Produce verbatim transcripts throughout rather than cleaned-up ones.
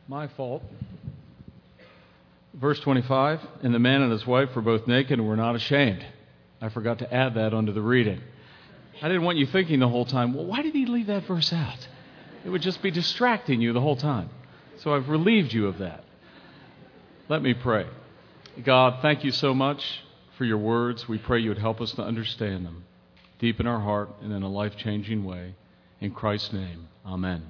My fault. Verse twenty-five, and the man and his wife were both naked and were not ashamed. I forgot to add that onto the reading. I didn't want you thinking the whole time, well, why did he leave that verse out? It would just be distracting you the whole time. So I've relieved you of that. Let me pray. God, thank you so much for your words. We pray you would help us to understand them deep in our heart and in a life-changing way. In Christ's name, amen.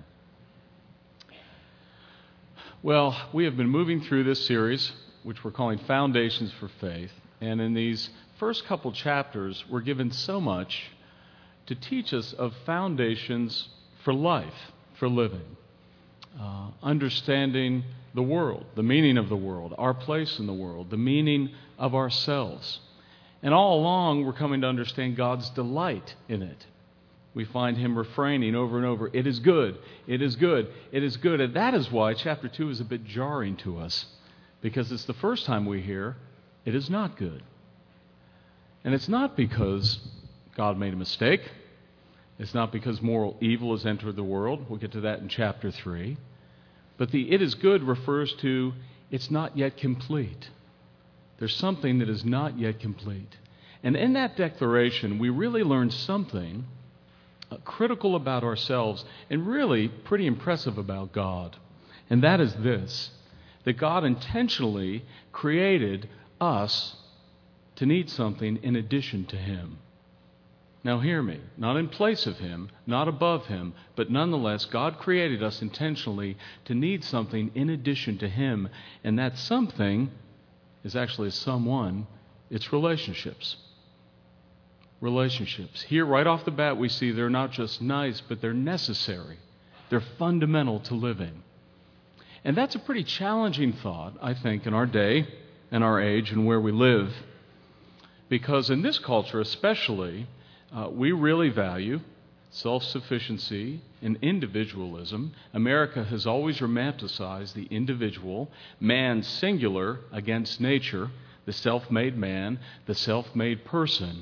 Well, we have been moving through this series, which we're calling Foundations for Faith. And in these first couple chapters, we're given so much to teach us of foundations for life, for living. Uh, understanding the world, the meaning of the world, our place in the world, the meaning of ourselves. And all along, we're coming to understand God's delight in it. We find him refraining over and over, it is good, it is good, it is good. And that is why chapter two is a bit jarring to us, because it's the first time we hear, it is not good. And it's not because God made a mistake. It's not because moral evil has entered the world. We'll get to that in chapter three. But the it is good refers to it's not yet complete. There's something that is not yet complete. And in that declaration, we really learn something uh, critical about ourselves and really pretty impressive about God. And that is this, that God intentionally created us to need something in addition to him. Now hear me, not in place of him, not above him, but nonetheless, God created us intentionally to need something in addition to him, and that something is actually a someone, it's relationships. Relationships. Here, right off the bat, we see they're not just nice, but they're necessary. They're fundamental to living. And that's a pretty challenging thought, I think, in our day and our age and where we live, because in this culture especially, Uh, we really value self-sufficiency and individualism. America has always romanticized the individual, man singular against nature, the self-made man, the self-made person.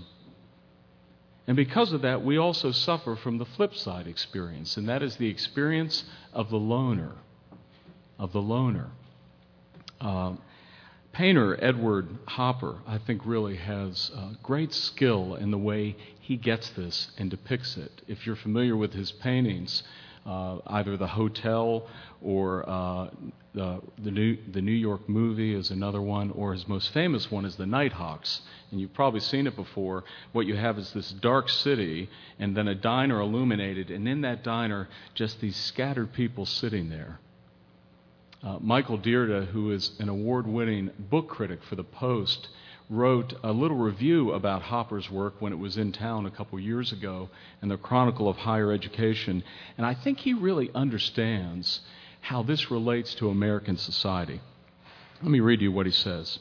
And because of that, we also suffer from the flip side experience, and that is the experience of the loner, of the loner. Uh, Painter Edward Hopper, I think, really has uh, great skill in the way he gets this and depicts it. If you're familiar with his paintings, uh, either The Hotel or uh, the, the, New, the New York Movie is another one, or his most famous one is The Nighthawks. And you've probably seen it before. What you have is this dark city and then a diner illuminated, and in that diner, just these scattered people sitting there. Uh, Michael Dierda, who is an award-winning book critic for The Post, wrote a little review about Hopper's work when it was in town a couple years ago in the Chronicle of Higher Education, and I think he really understands how this relates to American society. Let me read you what he says.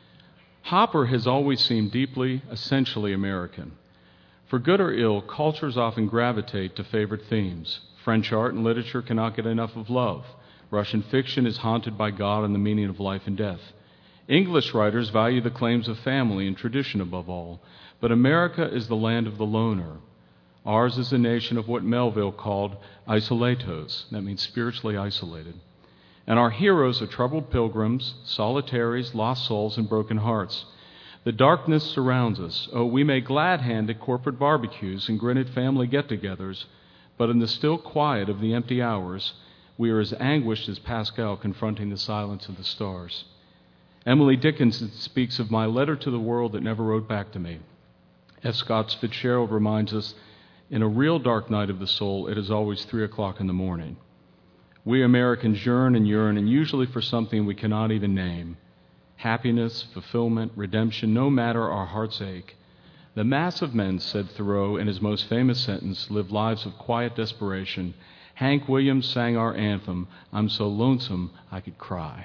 Hopper has always seemed deeply, essentially American. For good or ill, cultures often gravitate to favorite themes. French art and literature cannot get enough of love. Russian fiction is haunted by God and the meaning of life and death. English writers value the claims of family and tradition above all, but America is the land of the loner. Ours is a nation of what Melville called isolatos, that means spiritually isolated. And our heroes are troubled pilgrims, solitaries, lost souls, and broken hearts. The darkness surrounds us. Oh, we may glad hand at corporate barbecues and grin at family get-togethers, but in the still quiet of the empty hours, we are as anguished as Pascal confronting the silence of the stars. Emily Dickinson speaks of my letter to the world that never wrote back to me. F. Scott Fitzgerald reminds us, in a real dark night of the soul, it is always three o'clock in the morning. We Americans yearn and yearn, and usually for something we cannot even name. Happiness, fulfillment, redemption, no matter our heart's ache. The mass of men, said Thoreau in his most famous sentence, live lives of quiet desperation. Hank Williams sang our anthem, I'm so lonesome I could cry.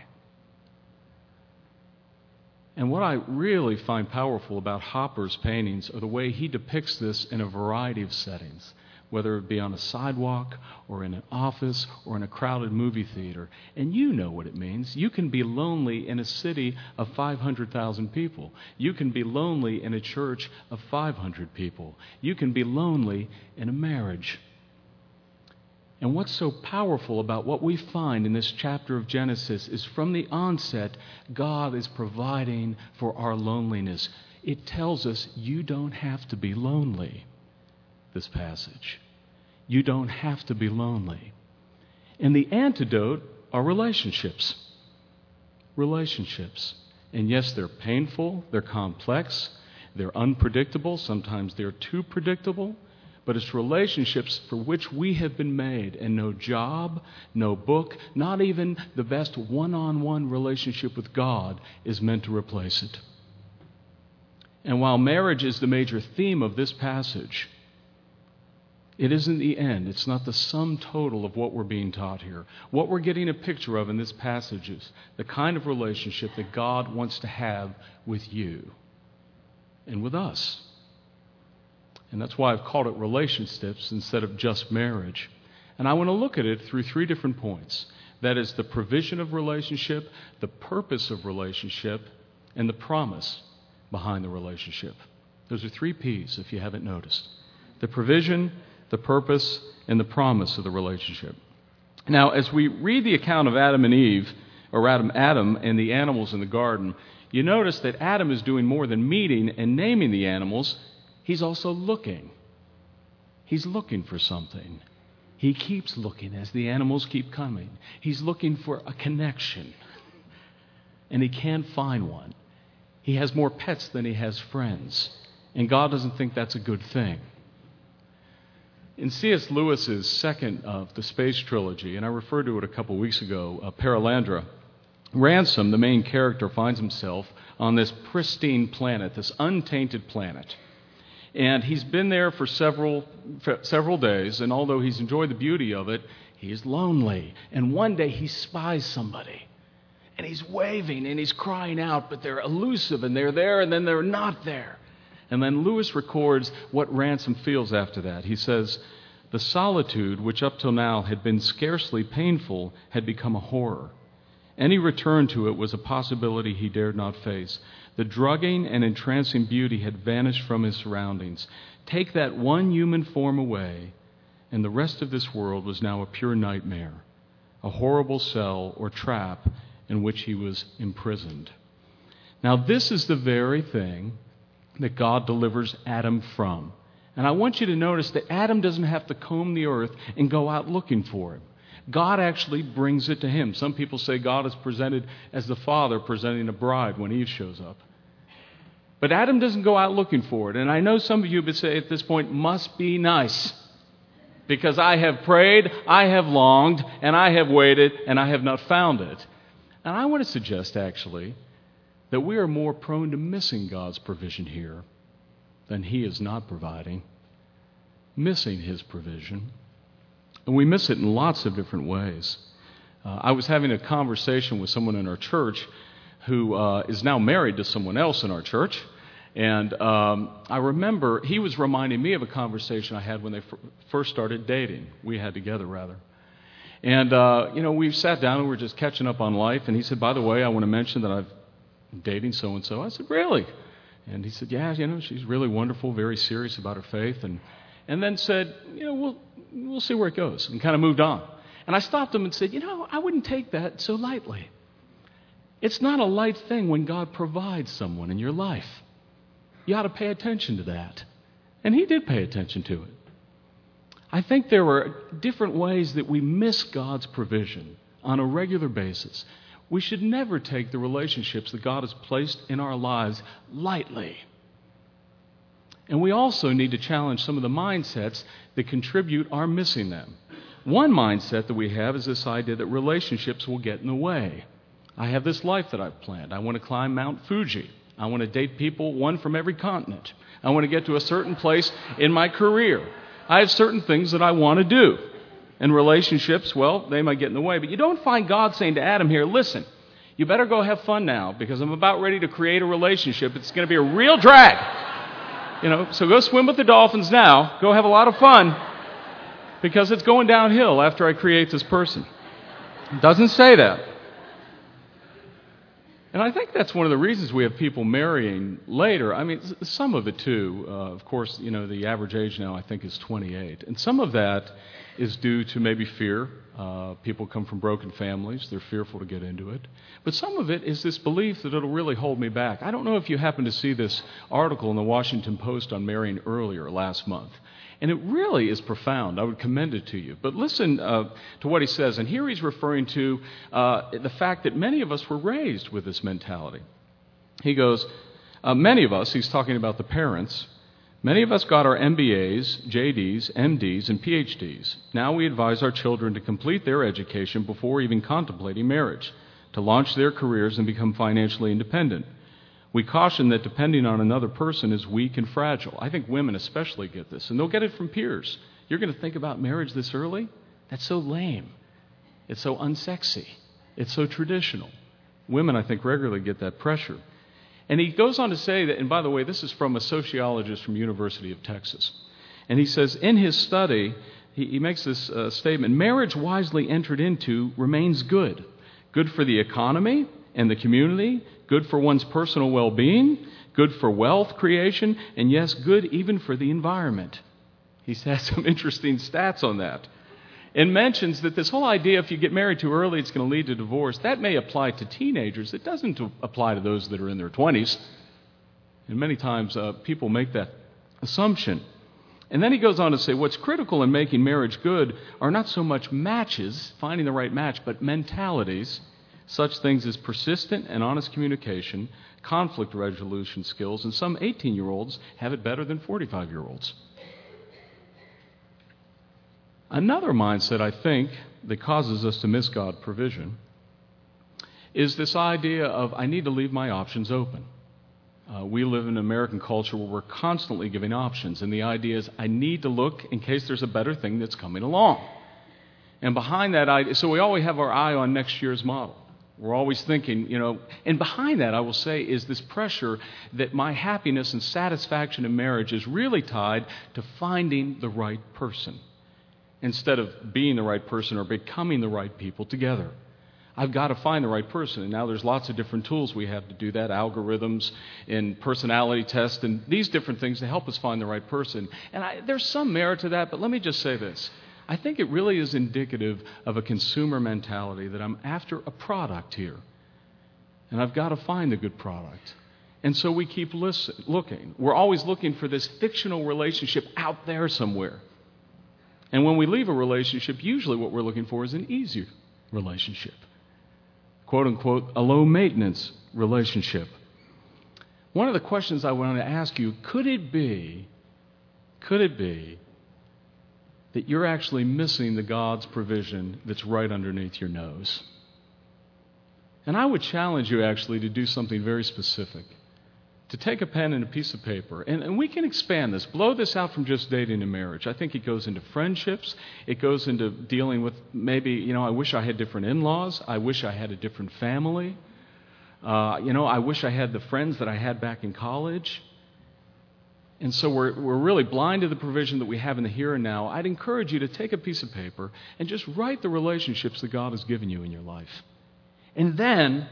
And what I really find powerful about Hopper's paintings are the way he depicts this in a variety of settings, whether it be on a sidewalk or in an office or in a crowded movie theater. And you know what it means. You can be lonely in a city of five hundred thousand people. You can be lonely in a church of five hundred people. You can be lonely in a marriage. And what's so powerful about what we find in this chapter of Genesis is from the onset, God is providing for our loneliness. It tells us you don't have to be lonely, this passage. You don't have to be lonely. And the antidote are relationships. Relationships. And yes, they're painful, they're complex, they're unpredictable, sometimes they're too predictable, but it's relationships for which we have been made, and no job, no book, not even the best one-on-one relationship with God is meant to replace it. And while marriage is the major theme of this passage, it isn't the end. It's not the sum total of what we're being taught here. What we're getting a picture of in this passage is the kind of relationship that God wants to have with you and with us. And that's why I've called it relationships instead of just marriage. And I want to look at it through three different points. That is the provision of relationship, the purpose of relationship, and the promise behind the relationship. Those are three P's, if you haven't noticed. The provision, the purpose, and the promise of the relationship. Now, as we read the account of Adam and Eve, or Adam, Adam and the animals in the garden, you notice that Adam is doing more than meeting and naming the animals. He's also looking. He's looking for something. He keeps looking as the animals keep coming. He's looking for a connection. And he can't find one. He has more pets than he has friends. And God doesn't think that's a good thing. In C S Lewis's second of the Space Trilogy, and I referred to it a couple weeks ago, uh, Paralandra, Ransom, the main character, finds himself on this pristine planet, this untainted planet. And he's been there for several for several days, and although he's enjoyed the beauty of it, he's lonely. And one day he spies somebody, and he's waving, and he's crying out, but they're elusive, and they're there, and then they're not there. And then Lewis records what Ransom feels after that. He says, "The solitude, which up till now had been scarcely painful, had become a horror. Any return to it was a possibility he dared not face. The drugging and entrancing beauty had vanished from his surroundings. Take that one human form away, and the rest of this world was now a pure nightmare, a horrible cell or trap in which he was imprisoned." Now, this is the very thing that God delivers Adam from. And I want you to notice that Adam doesn't have to comb the earth and go out looking for him. God actually brings it to him. Some people say God is presented as the father presenting a bride when Eve shows up. But Adam doesn't go out looking for it. And I know some of you would say at this point, must be nice. Because I have prayed, I have longed, and I have waited, and I have not found it. And I want to suggest, actually, that we are more prone to missing God's provision here than He is not providing. Missing His provision. And we miss it in lots of different ways. Uh, I was having a conversation with someone in our church who uh, is now married to someone else in our church. And um, I remember he was reminding me of a conversation I had when they f- first started dating. We had together, rather. And, uh, you know, we sat down and we were just catching up on life. And he said, "By the way, I want to mention that I've been dating so-and-so." I said, "Really?" And he said, "Yeah, you know, she's really wonderful, very serious about her faith." And and then said, "You know, we'll, we'll see where it goes," and kind of moved on. And I stopped him and said, "You know, I wouldn't take that so lightly. It's not a light thing when God provides someone in your life. You ought to pay attention to that." And he did pay attention to it. I think there are different ways that we miss God's provision on a regular basis. We should never take the relationships that God has placed in our lives lightly. And we also need to challenge some of the mindsets that contribute our missing them. One mindset that we have is this idea that relationships will get in the way. I have this life that I've planned. I want to climb Mount Fuji. I want to date people, one from every continent. I want to get to a certain place in my career. I have certain things that I want to do. And relationships, well, they might get in the way. But you don't find God saying to Adam here, "Listen, you better go have fun now because I'm about ready to create a relationship. It's going to be a real drag. You know, so go swim with the dolphins now. Go have a lot of fun because it's going downhill after I create this person." It doesn't say that. And I think that's one of the reasons we have people marrying later. I mean, some of it too. Uh, of course, you know, the average age now I think is twenty-eight. And some of that is due to maybe fear. Uh, people come from broken families. They're fearful to get into it. But some of it is this belief that it'll really hold me back. I don't know if you happen to see this article in the Washington Post on marrying earlier last month. And it really is profound. I would commend it to you. But listen uh, to what he says. And here he's referring to uh, the fact that many of us were raised with this mentality. He goes, uh, many of us, he's talking about the parents, many of us got our M B As, J Ds, M Ds, and P H Ds. Now we advise our children to complete their education before even contemplating marriage, to launch their careers and become financially independent. We caution that depending on another person is weak and fragile. I think women especially get this, and they'll get it from peers. You're going to think about marriage this early? That's so lame. It's so unsexy. It's so traditional. Women, I think, regularly get that pressure. And he goes on to say that, and by the way, this is from a sociologist from University of Texas. And he says, in his study, he, he makes this uh, statement, marriage wisely entered into remains good. Good for the economy and the community, good for one's personal well-being, good for wealth creation, and yes, good even for the environment. He has some interesting stats on that. And mentions that this whole idea, if you get married too early, it's going to lead to divorce. That may apply to teenagers. It doesn't apply to those that are in their twenties. And many times uh, people make that assumption. And then he goes on to say, what's critical in making marriage good are not so much matches, finding the right match, but mentalities, such things as persistent and honest communication, conflict resolution skills, and some eighteen-year-olds have it better than forty-five-year-olds. Another mindset, I think, that causes us to miss God's provision is this idea of, I need to leave my options open. Uh, we live in an American culture where we're constantly giving options, and the idea is, I need to look in case there's a better thing that's coming along. And behind that idea, so we always have our eye on next year's model. We're always thinking, you know, and behind that, I will say, is this pressure that my happiness and satisfaction in marriage is really tied to finding the right person, instead of being the right person or becoming the right people together. I've got to find the right person. And now there's lots of different tools we have to do that, algorithms and personality tests and these different things to help us find the right person. And I, there's some merit to that, but let me just say this. I think it really is indicative of a consumer mentality that I'm after a product here. And I've got to find the good product. And so we keep listen, looking. We're always looking for this fictional relationship out there somewhere. And when we leave a relationship, usually what we're looking for is an easier relationship. Quote unquote, a low maintenance relationship. One of the questions I want to ask you, could it be, could it be that you're actually missing the God's provision that's right underneath your nose? And I would challenge you actually to do something very specific. To take a pen and a piece of paper, and, and we can expand this, blow this out from just dating and marriage. I think it goes into friendships. It goes into dealing with maybe, you know, I wish I had different in-laws. I wish I had a different family. Uh, you know, I wish I had the friends that I had back in college. And so we're, we're really blind to the provision that we have in the here and now. I'd encourage you to take a piece of paper and just write the relationships that God has given you in your life. And then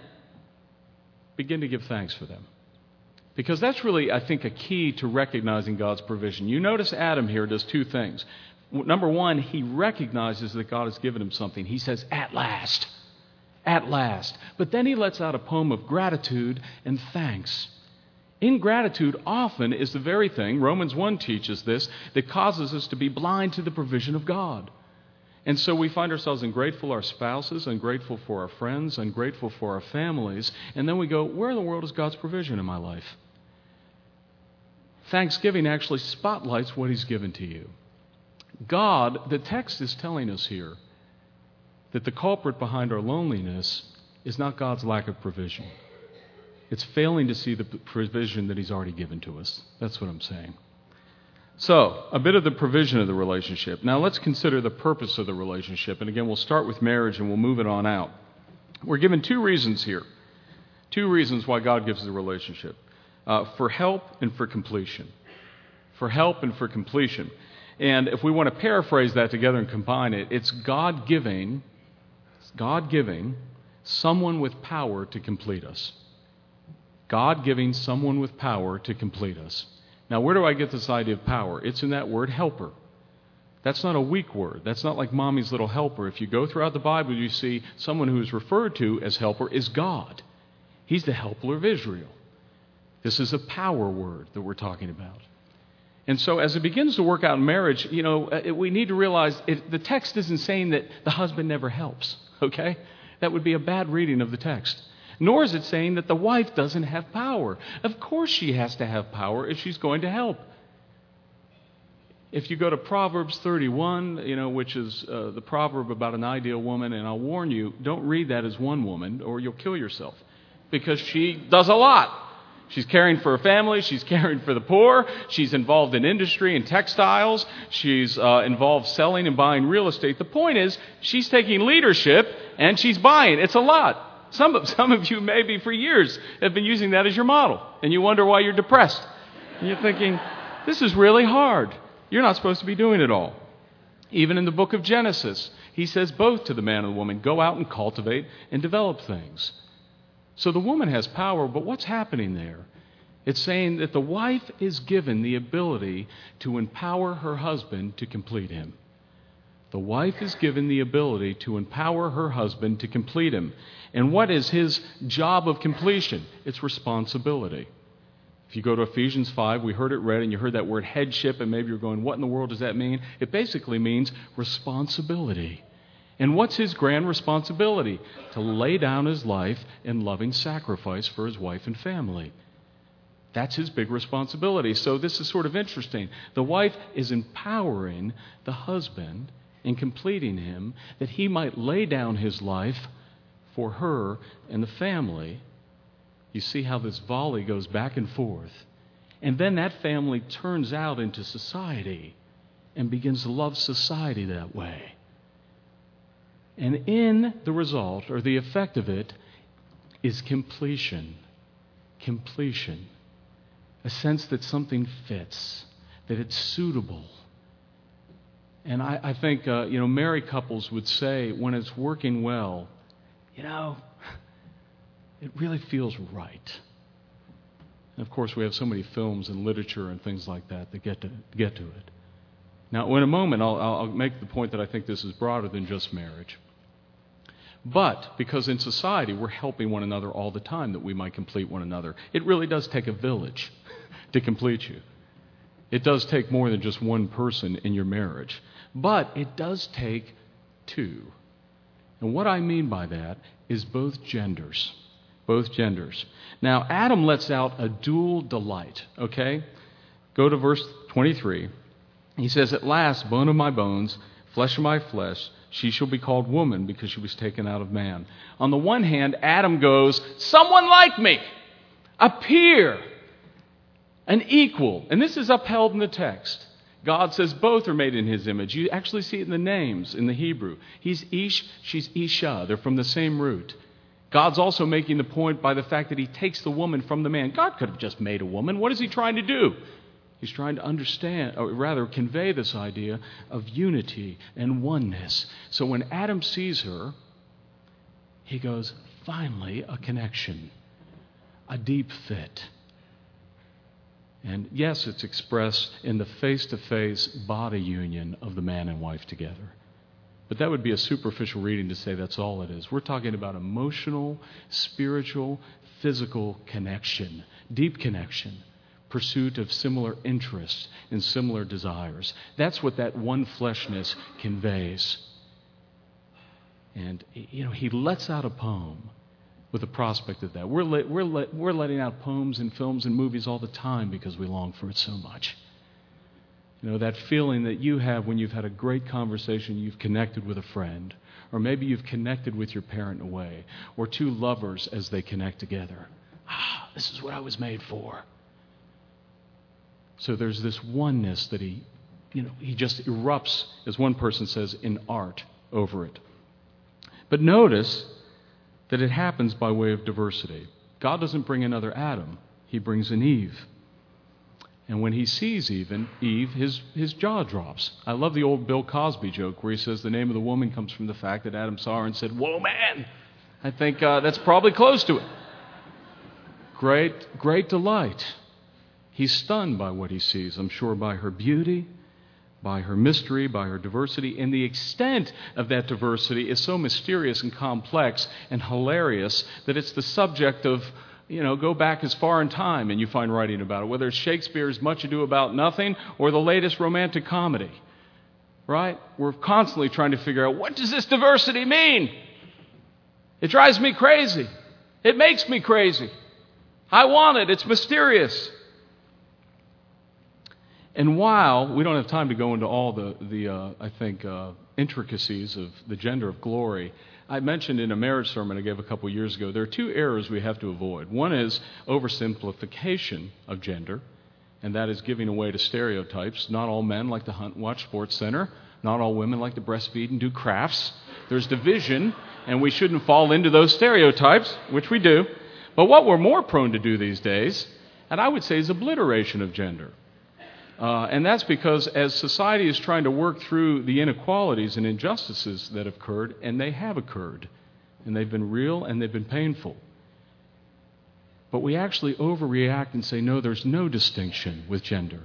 begin to give thanks for them. Because that's really, I think, a key to recognizing God's provision. You notice Adam here does two things. Number one, he recognizes that God has given him something. He says, at last, at last. But then he lets out a poem of gratitude and thanks. Ingratitude often is the very thing, Romans one teaches this, that causes us to be blind to the provision of God. And so we find ourselves ungrateful for our spouses, ungrateful for our friends, ungrateful for our families, and then we go, where in the world is God's provision in my life? Thanksgiving actually spotlights what he's given to you. God, the text is telling us here that the culprit behind our loneliness is not God's lack of provision. It's failing to see the provision that he's already given to us. That's what I'm saying. So, a bit of the provision of the relationship. Now let's consider the purpose of the relationship. And again, we'll start with marriage and we'll move it on out. We're given two reasons here. Two reasons why God gives the relationship. Uh, for help and for completion. For help and for completion. And if we want to paraphrase that together and combine it, it's God giving, God giving someone with power to complete us. God giving someone with power to complete us. Now, where do I get this idea of power? It's in that word helper. That's not a weak word. That's not like mommy's little helper. If you go throughout the Bible, you see someone who is referred to as helper is God. He's the helper of Israel. This is a power word that we're talking about. And so as it begins to work out in marriage, you know, we need to realize it, the text isn't saying that the husband never helps, okay? That would be a bad reading of the text. Nor is it saying that the wife doesn't have power. Of course she has to have power if she's going to help. If you go to Proverbs thirty-one, you know, which is uh, the proverb about an ideal woman, and I'll warn you, don't read that as one woman or you'll kill yourself, because she does a lot. She's caring for her family. She's caring for the poor. She's involved in industry and textiles. She's uh, involved selling and buying real estate. The point is, she's taking leadership and she's buying. It's a lot. Some of, some of you maybe for years have been using that as your model, and you wonder why you're depressed. And you're thinking, this is really hard. You're not supposed to be doing it all. Even in the book of Genesis, he says both to the man and the woman, go out and cultivate and develop things. So the woman has power, but what's happening there? It's saying that the wife is given the ability to empower her husband to complete him. The wife is given the ability to empower her husband to complete him. And what is his job of completion? It's responsibility. If you go to Ephesians five, we heard it read, and you heard that word headship, and maybe you're going, what in the world does that mean? It basically means responsibility. And what's his grand responsibility? To lay down his life in loving sacrifice for his wife and family. That's his big responsibility. So this is sort of interesting. The wife is empowering the husband in completing him, that he might lay down his life for her and the family. You see how this volley goes back and forth. And then that family turns out into society and begins to love society that way. And in the result, or the effect of it, is completion. Completion. A sense that something fits, that it's suitable. And I, I think, uh, you know, married couples would say when it's working well, you know, it really feels right. And of course, we have so many films and literature and things like that that get to get to it. Now, in a moment, I'll, I'll make the point that I think this is broader than just marriage. But because in society we're helping one another all the time that we might complete one another, it really does take a village to complete you. It does take more than just one person in your marriage. But it does take two. And what I mean by that is both genders. Both genders. Now, Adam lets out a dual delight, okay? Go to verse twenty-three. He says, at last, bone of my bones, flesh of my flesh, she shall be called woman because she was taken out of man. On the one hand, Adam goes, someone like me, appear, an equal. And this is upheld in the text. God says both are made in his image. You actually see it in the names in the Hebrew. He's Ish, she's Isha. They're from the same root. God's also making the point by the fact that he takes the woman from the man. God could have just made a woman. What is he trying to do? He's trying to understand, or rather convey this idea of unity and oneness. So when Adam sees her, he goes, finally, a connection, a deep fit. And yes, it's expressed in the face-to-face body union of the man and wife together. But that would be a superficial reading to say that's all it is. We're talking about emotional, spiritual, physical connection, deep connection, pursuit of similar interests and similar desires. That's what that one fleshness conveys. And, you know, he lets out a poem with the prospect of that. We're, let, we're, let, we're letting out poems and films and movies all the time because we long for it so much. You know, that feeling that you have when you've had a great conversation, you've connected with a friend, or maybe you've connected with your parent in a way, or two lovers as they connect together. Ah, this is what I was made for. So there's this oneness that he, you know, he just erupts, as one person says, in art over it. But notice that it happens by way of diversity. God doesn't bring another Adam. He brings an Eve. And when he sees even Eve, his, his jaw drops. I love the old Bill Cosby joke where he says the name of the woman comes from the fact that Adam saw her and said, whoa, man. I think uh, that's probably close to it. Great, great delight. He's stunned by what he sees, I'm sure by her beauty, by her mystery, by her diversity, and the extent of that diversity is so mysterious and complex and hilarious that it's the subject of, you know, go back as far in time and you find writing about it, whether it's Shakespeare's Much Ado About Nothing or the latest romantic comedy, right? We're constantly trying to figure out, what does this diversity mean? It drives me crazy. It makes me crazy. I want it. It's mysterious. And while we don't have time to go into all the, the uh, I think, uh, intricacies of the gender of glory, I mentioned in a marriage sermon I gave a couple years ago, there are two errors we have to avoid. One is oversimplification of gender, and that is giving away to stereotypes. Not all men like to hunt and watch Sports Center. Not all women like to breastfeed and do crafts. There's division, and we shouldn't fall into those stereotypes, which we do. But what we're more prone to do these days, and I would say, is obliteration of gender. Uh, and that's because as society is trying to work through the inequalities and injustices that have occurred, and they have occurred, and they've been real and they've been painful, but we actually overreact and say, no, there's no distinction with gender.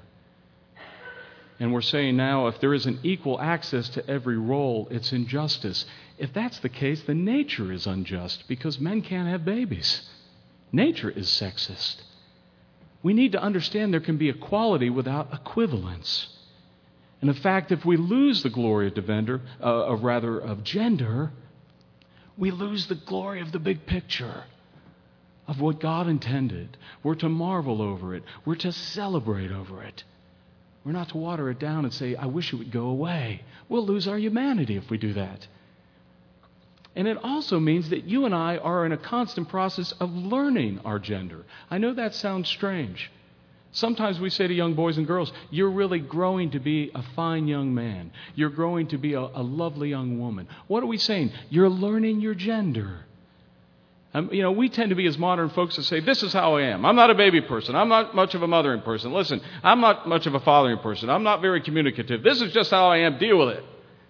And we're saying now, if there isn't equal access to every role, it's injustice. If that's the case, then nature is unjust because men can't have babies. Nature is sexist. We need to understand there can be equality without equivalence. And in fact, if we lose the glory of, gender, uh, of rather of gender, we lose the glory of the big picture of what God intended. We're to marvel over it. We're to celebrate over it. We're not to water it down and say, I wish it would go away. We'll lose our humanity if we do that. And it also means that you and I are in a constant process of learning our gender. I know that sounds strange. Sometimes we say to young boys and girls, you're really growing to be a fine young man. You're growing to be a, a lovely young woman. What are we saying? You're learning your gender. Um, you know, we tend to be as modern folks to say, this is how I am. I'm not a baby person. I'm not much of a mothering person. Listen, I'm not much of a fathering person. I'm not very communicative. This is just how I am. Deal with it.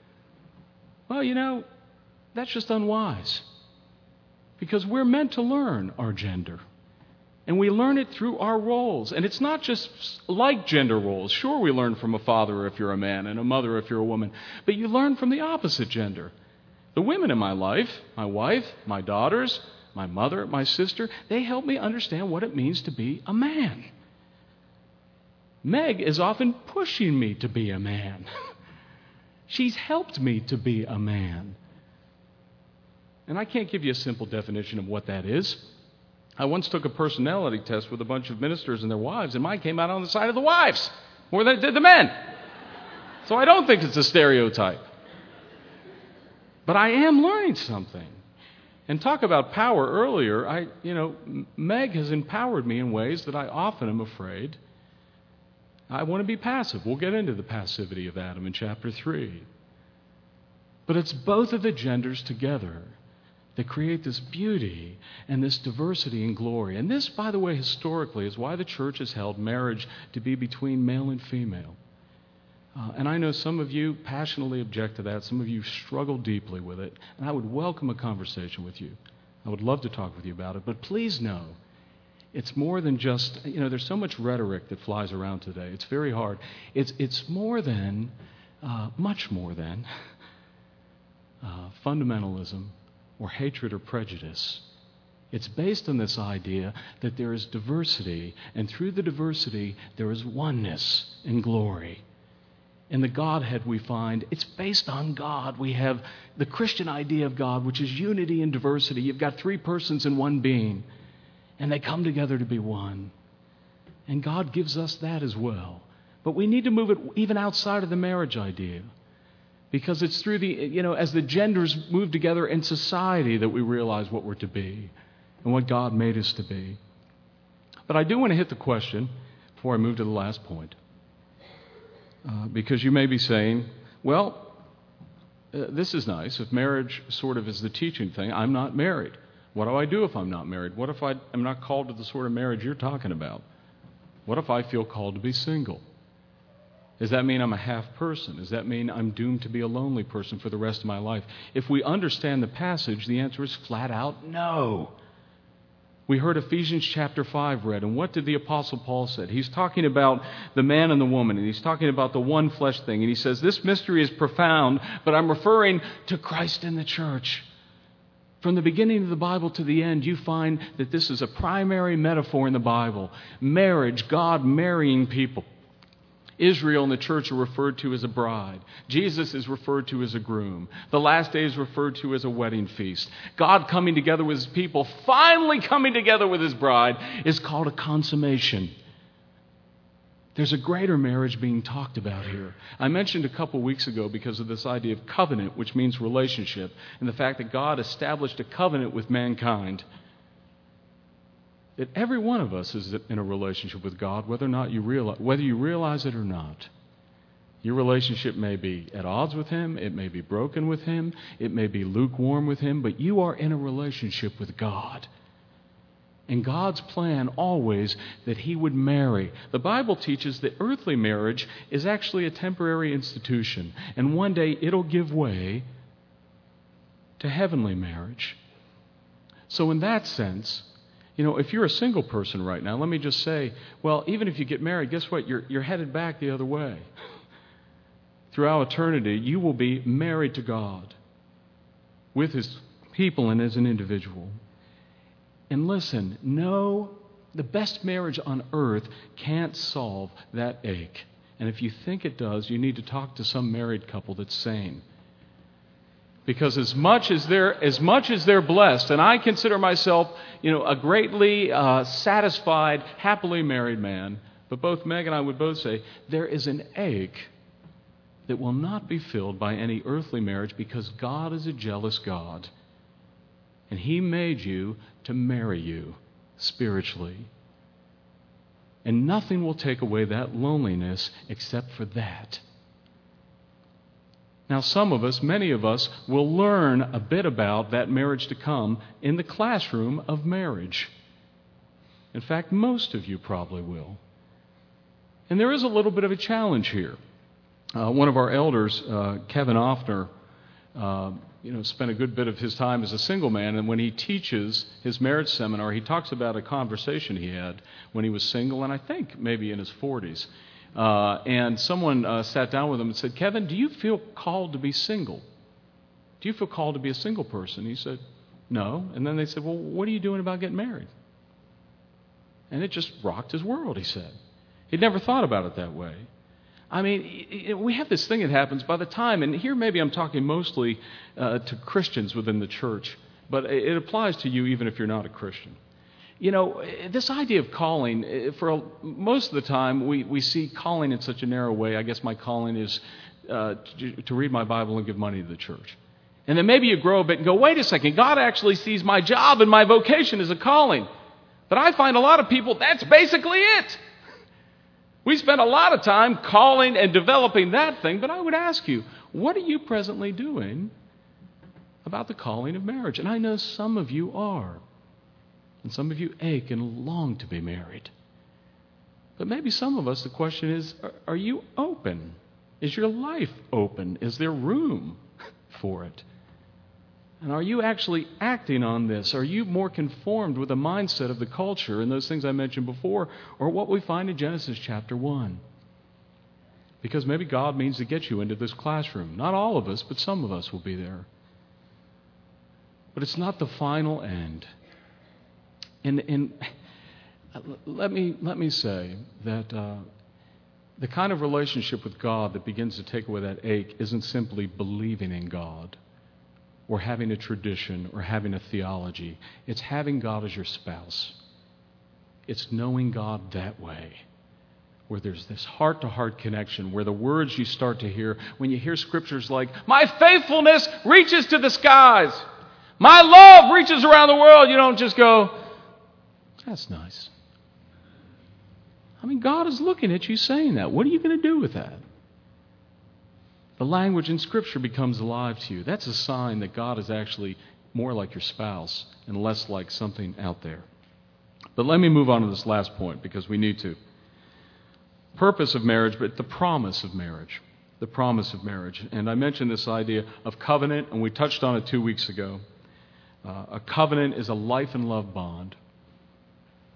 Well, you know, that's just unwise. Because we're meant to learn our gender. And we learn it through our roles. And it's not just like gender roles. Sure, we learn from a father if you're a man and a mother if you're a woman. But you learn from the opposite gender. The women in my life, my wife, my daughters, my mother, my sister, they help me understand what it means to be a man. Meg is often pushing me to be a man. She's helped me to be a man. And I can't give you a simple definition of what that is. I once took a personality test with a bunch of ministers and their wives, and mine came out on the side of the wives more than it did the men. So I don't think it's a stereotype. But I am learning something. And talk about power earlier, I, you know, Meg has empowered me in ways that I often am afraid I want to be passive. We'll get into the passivity of Adam in chapter three. But it's both of the genders together that create this beauty and this diversity and glory. And this, by the way, historically is why the church has held marriage to be between male and female. Uh, and I know some of you passionately object to that. Some of you struggle deeply with it. And I would welcome a conversation with you. I would love to talk with you about it. But please know, it's more than just, you know, there's so much rhetoric that flies around today. It's very hard. It's, it's more than, uh, much more than uh, fundamentalism or hatred or prejudice. It's based on this idea that there is diversity, and through the diversity, there is oneness in glory. In the Godhead we find, it's based on God. We have the Christian idea of God, which is unity and diversity. You've got three persons in one being, and they come together to be one. And God gives us that as well. But we need to move it even outside of the marriage idea, because it's through the, you know, as the genders move together in society that we realize what we're to be and what God made us to be. But I do want to hit the question before I move to the last point. Uh, because you may be saying, well, uh, this is nice. If marriage sort of is the teaching thing, I'm not married. What do I do if I'm not married? What if I am not called to the sort of marriage you're talking about? What if I feel called to be single? Does that mean I'm a half person? Does that mean I'm doomed to be a lonely person for the rest of my life? If we understand the passage, the answer is flat out no. We heard Ephesians chapter five read, and what did the Apostle Paul say? He's talking about the man and the woman, and he's talking about the one flesh thing, and he says, this mystery is profound, but I'm referring to Christ and the church. From the beginning of the Bible to the end, you find that this is a primary metaphor in the Bible. Marriage, God marrying people. Israel and the church are referred to as a bride. Jesus is referred to as a groom. The last day is referred to as a wedding feast. God coming together with His people, finally coming together with His bride, is called a consummation. There's a greater marriage being talked about here. I mentioned a couple weeks ago because of this idea of covenant, which means relationship, and the fact that God established a covenant with mankind. That every one of us is in a relationship with God, whether or not you realize, whether you realize it or not. Your relationship may be at odds with Him, it may be broken with Him, it may be lukewarm with Him, but you are in a relationship with God. And God's plan always that He would marry. The Bible teaches that earthly marriage is actually a temporary institution, and one day it'll give way to heavenly marriage. So in that sense, you know, if you're a single person right now, let me just say, well, even if you get married, guess what? You're, you're headed back the other way. Throughout eternity, you will be married to God with His people and as an individual. And listen, no, the best marriage on earth can't solve that ache. And if you think it does, you need to talk to some married couple that's sane. Because as much as they're as much as they're blessed, and I consider myself, you know, a greatly uh, satisfied, happily married man, but both Meg and I would both say there is an ache that will not be filled by any earthly marriage, because God is a jealous God, and He made you to marry you spiritually, and nothing will take away that loneliness except for that. Now, some of us, many of us, will learn a bit about that marriage to come in the classroom of marriage. In fact, most of you probably will. And there is a little bit of a challenge here. Uh, one of our elders, uh, Kevin Offner, uh, you know, spent a good bit of his time as a single man, and when he teaches his marriage seminar, he talks about a conversation he had when he was single, and I think maybe in his forties. Uh, and someone uh, sat down with him and said, Kevin, do you feel called to be single? Do you feel called to be a single person? He said, no. And then they said, well, what are you doing about getting married? And it just rocked his world, he said. He'd never thought about it that way. I mean, we have this thing that happens by the time, and here maybe I'm talking mostly uh, to Christians within the church, but it applies to you even if you're not a Christian. You know, this idea of calling, for most of the time, we, we see calling in such a narrow way. I guess my calling is uh, to, to read my Bible and give money to the church. And then maybe you grow a bit and go, wait a second, God actually sees my job and my vocation as a calling. But I find a lot of people, that's basically it. We spend a lot of time calling and developing that thing, but I would ask you, what are you presently doing about the calling of marriage? And I know some of you are. And some of you ache and long to be married. But maybe some of us, the question is, are, are you open? Is your life open? Is there room for it? And are you actually acting on this? Are you more conformed with the mindset of the culture and those things I mentioned before, or what we find in Genesis chapter one? Because maybe God means to get you into this classroom. Not all of us, but some of us will be there. But it's not the final end. And, and let me let me say that uh, the kind of relationship with God that begins to take away that ache isn't simply believing in God or having a tradition or having a theology. It's having God as your spouse. It's knowing God that way, where there's this heart-to-heart connection, where the words you start to hear, when you hear scriptures like, my faithfulness reaches to the skies, my love reaches around the world, you don't just go, that's nice. I mean, God is looking at you saying that. What are you going to do with that? The language in Scripture becomes alive to you. That's a sign that God is actually more like your spouse and less like something out there. But let me move on to this last point because we need to. Purpose of marriage, but the promise of marriage. The promise of marriage. And I mentioned this idea of covenant, and we touched on it two weeks ago. Uh, a covenant is a life and love bond.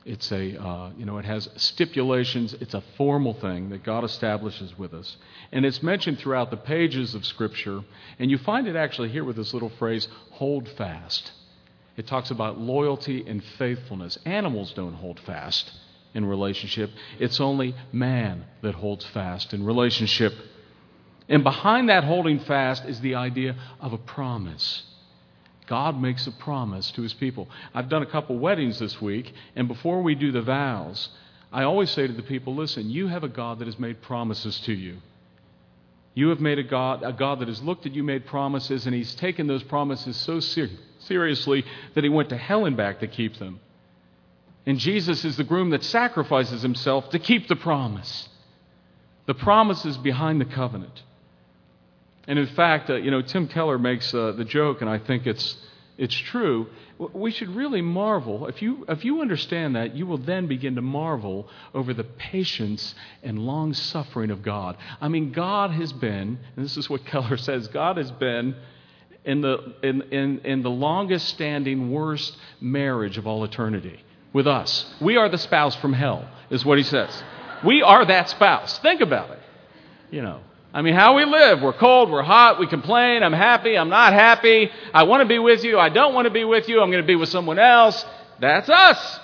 It's a, uh, you know, it has stipulations. It's a formal thing that God establishes with us. And it's mentioned throughout the pages of Scripture. And you find it actually here with this little phrase, hold fast. It talks about loyalty and faithfulness. Animals don't hold fast in relationship. It's only man that holds fast in relationship. And behind that holding fast is the idea of a promise. God makes a promise to His people. I've done a couple weddings this week, and before we do the vows, I always say to the people, listen, you have a God that has made promises to you. You have made a God, a God that has looked at you, made promises, and He's taken those promises so ser- seriously that He went to hell and back to keep them. And Jesus is the groom that sacrifices Himself to keep the promise. The promise is behind the covenant. And in fact, uh, you know, Tim Keller makes uh, the joke, and I think it's it's true. We should really marvel. If you if you understand that, you will then begin to marvel over the patience and long suffering of God. I mean, God has been, and this is what Keller says, God has been in the in in, in the longest standing, worst marriage of all eternity with us. We are the spouse from hell, is what he says. We are that spouse. Think about it. You know. I mean, how we live. We're cold, we're hot, we complain, I'm happy, I'm not happy, I want to be with you, I don't want to be with you, I'm going to be with someone else. That's us.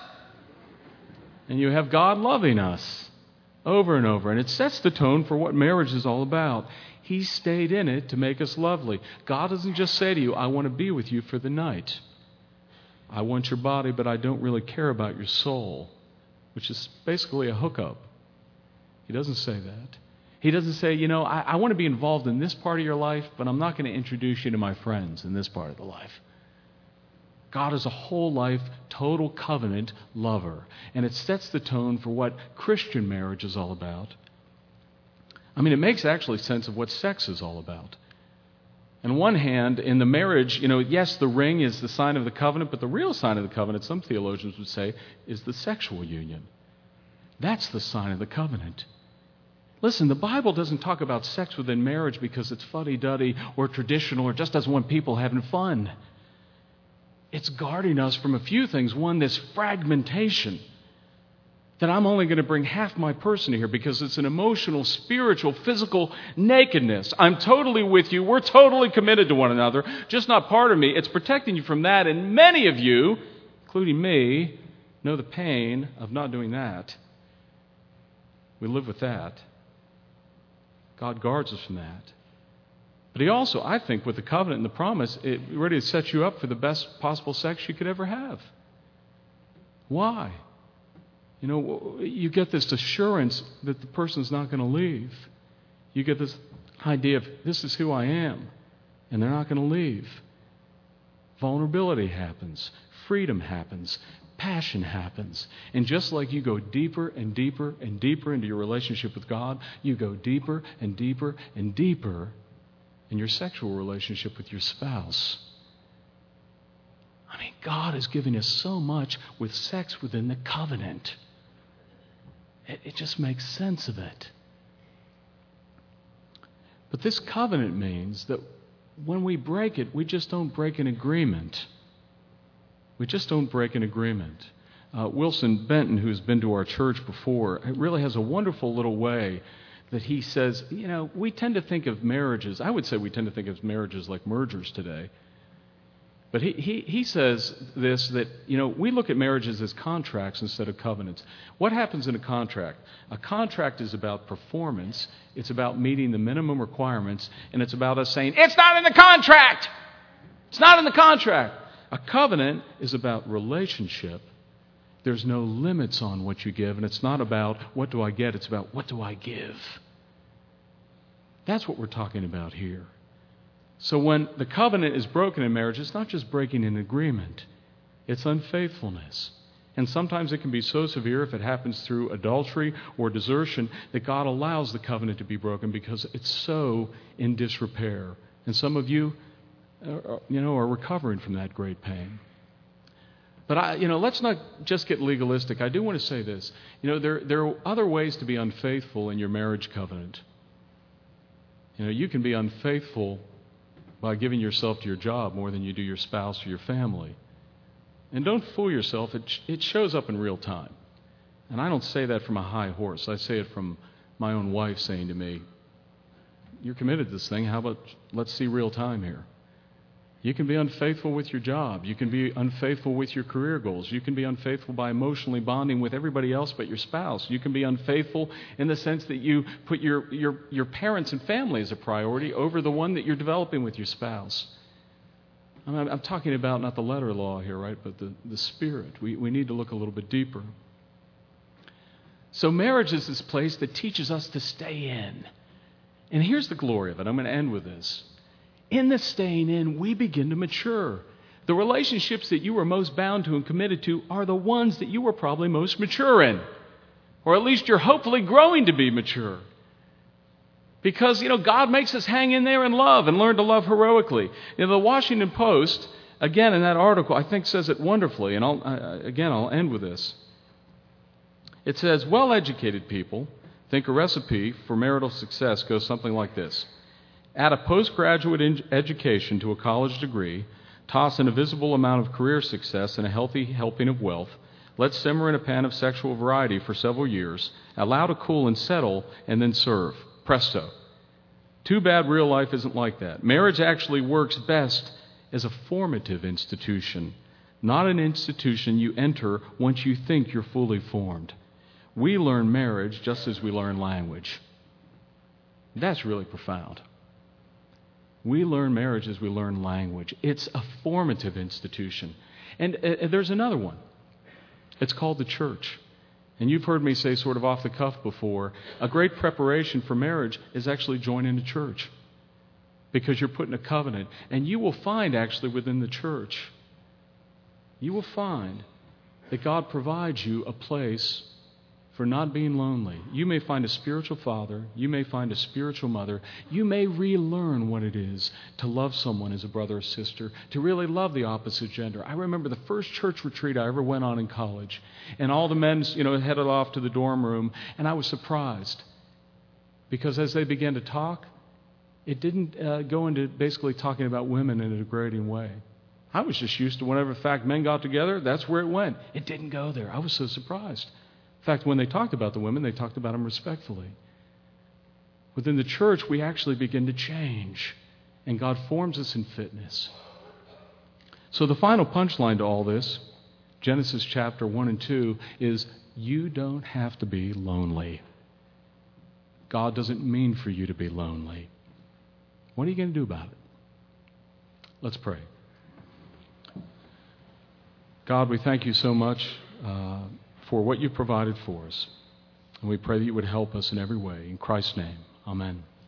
And you have God loving us over and over. And it sets the tone for what marriage is all about. He stayed in it to make us lovely. God doesn't just say to you, I want to be with you for the night. I want your body, but I don't really care about your soul, which is basically a hookup. He doesn't say that. He doesn't say, you know, I, I want to be involved in this part of your life, but I'm not going to introduce you to my friends in this part of the life. God is a whole life, total covenant lover. And it sets the tone for what Christian marriage is all about. I mean, it makes actually sense of what sex is all about. On one hand, in the marriage, you know, yes, the ring is the sign of the covenant, but the real sign of the covenant, some theologians would say, is the sexual union. That's the sign of the covenant. Listen, the Bible doesn't talk about sex within marriage because it's fuddy-duddy or traditional or just as one people having fun. It's guarding us from a few things. One, this fragmentation, that I'm only going to bring half my person here because it's an emotional, spiritual, physical nakedness. I'm totally with you. We're totally committed to one another, just not part of me. It's protecting you from that. And many of you, including me, know the pain of not doing that. We live with that. God guards us from that. But He also, I think, with the covenant and the promise, it really sets you up for the best possible sex you could ever have. Why? You know, you get this assurance that the person's not going to leave. You get this idea of, this is who I am, and they're not going to leave. Vulnerability happens. Freedom happens. Passion happens. And just like you go deeper and deeper and deeper into your relationship with God, you go deeper and deeper and deeper in your sexual relationship with your spouse. I mean, God is giving us so much with sex within the covenant. It, it just makes sense of it. But this covenant means that when we break it, we just don't break an agreement. We just don't break an agreement. Uh, Wilson Benton, who's been to our church before, really has a wonderful little way that he says, you know, we tend to think of marriages, I would say we tend to think of marriages like mergers today. But he, he, he says this, that, you know, we look at marriages as contracts instead of covenants. What happens in a contract? A contract is about performance. It's about meeting the minimum requirements. And it's about us saying, it's not in the contract! It's not in the contract! A covenant is about relationship. There's no limits on what you give, and it's not about what do I get, it's about what do I give. That's what we're talking about here. So when the covenant is broken in marriage, it's not just breaking an agreement, it's unfaithfulness. And sometimes it can be so severe if it happens through adultery or desertion that God allows the covenant to be broken because it's so in disrepair. And some of you, you know, are recovering from that great pain. But, I, you know, let's not just get legalistic. I do want to say this. You know, there, there are other ways to be unfaithful in your marriage covenant. You know, you can be unfaithful by giving yourself to your job more than you do your spouse or your family. And don't fool yourself. It, it shows up in real time. And I don't say that from a high horse. I say it from my own wife saying to me, you're committed to this thing. How about let's see real time here? You can be unfaithful with your job. You can be unfaithful with your career goals. You can be unfaithful by emotionally bonding with everybody else but your spouse. You can be unfaithful in the sense that you put your, your, your parents and family as a priority over the one that you're developing with your spouse. I'm, I'm talking about not the letter law here, right, but the, the spirit. We, we need to look a little bit deeper. So marriage is this place that teaches us to stay in. And here's the glory of it. I'm going to end with this. In the staying in, we begin to mature. The relationships that you were most bound to and committed to are the ones that you were probably most mature in. Or at least you're hopefully growing to be mature. Because, you know, God makes us hang in there and love and learn to love heroically. You know, the Washington Post, again in that article, I think says it wonderfully. And I'll, uh, again, I'll end with this. It says, well-educated people think a recipe for marital success goes something like this. Add a postgraduate in- education to a college degree, toss in a visible amount of career success and a healthy helping of wealth, let simmer in a pan of sexual variety for several years, allow to cool and settle, and then serve. Presto. Too bad real life isn't like that. Marriage actually works best as a formative institution, not an institution you enter once you think you're fully formed. We learn marriage just as we learn language. That's really profound. We learn marriage as we learn language. It's a formative institution. And uh, there's another one. It's called the church. And you've heard me say sort of off the cuff before, a great preparation for marriage is actually joining a church. Because you're put in a covenant. And you will find actually within the church, you will find that God provides you a place for not being lonely. You may find a spiritual father. You may find a spiritual mother. You may relearn what it is to love someone as a brother or sister, to really love the opposite gender. I remember the first church retreat I ever went on in college, and all the men, you know, headed off to the dorm room, and I was surprised because as they began to talk, it didn't uh, go into basically talking about women in a degrading way. I was just used to whenever, in fact, men got together, that's where it went. It didn't go there. I was so surprised. In fact, when they talked about the women, they talked about them respectfully. Within the church, we actually begin to change, and God forms us in fitness. So the final punchline to all this, Genesis chapter one and two, is you don't have to be lonely. God doesn't mean for you to be lonely. What are you going to do about it? Let's pray. God, we thank you so much uh, for what you provided for us. And we pray that you would help us in every way. In Christ's name, amen.